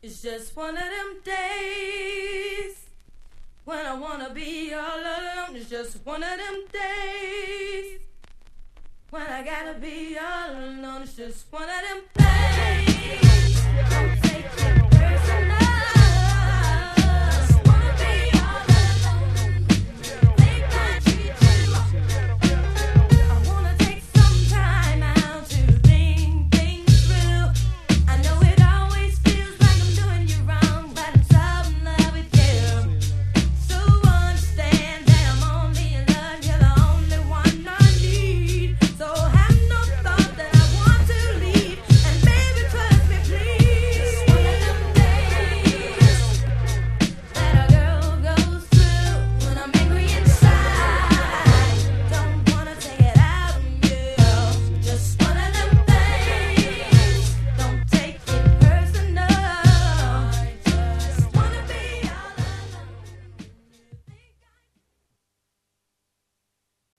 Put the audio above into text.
It's just one of them days when I wanna be all alone. It's just one of them days when I gotta be all alone. It's just one of them days.